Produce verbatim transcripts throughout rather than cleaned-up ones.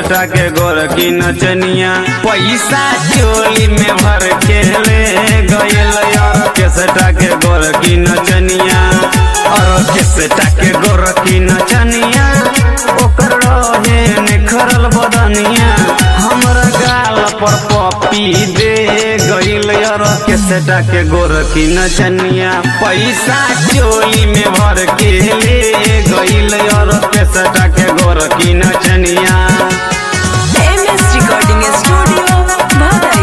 सटा के गोर की नचनिया पैसा चोली में भर के ले गयल और के सटा के गोर की नचनिया और के सटा के गोर की नचनिया ओकर रहे निखरल बदनिया हमरा गाल पर पपी दे गइल और के सटा के गोर की नचनिया पैसा चोली में भर के ले गइल और के सटा के गोर की नचनिया। एम एस रिकॉर्डिंग स्टूडियो भादई।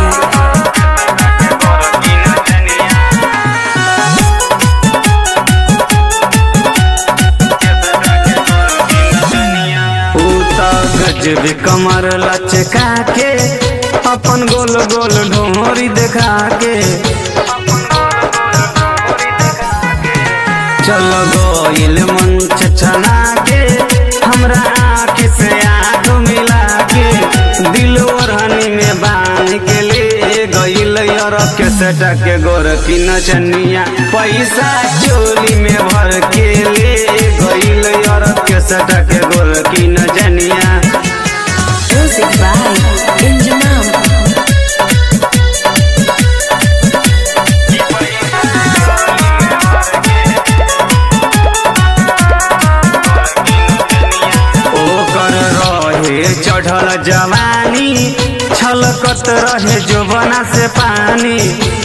गजब कमर लचका के अपन गोल गोल ढोरी देखा के चल गइल मन छछना के हमरा आँख से आँख मिला के दिल ओढ़नी में बांध के ले गइल और के सटा के गोर की नचनिया पैसा चोली में भर के ले गइल और के सटा के गोर की नचनिया। Music by Injunam। ओकर रहे चढ़ल जवानी छलकत रहे जोबना से पानी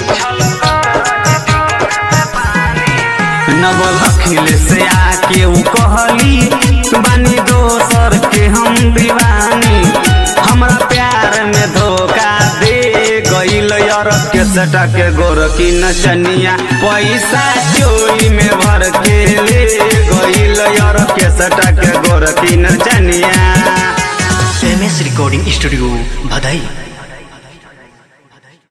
नवल अखिल से आके उ कहली बानी दोसर के हम दीवानी हमरा प्यार में धोखा दे गइल और के सटा के गोर की नचनिया पैसा चोली में भर के ले गइल और के सटा के गोर की नचनिया। M S recording studio भादई।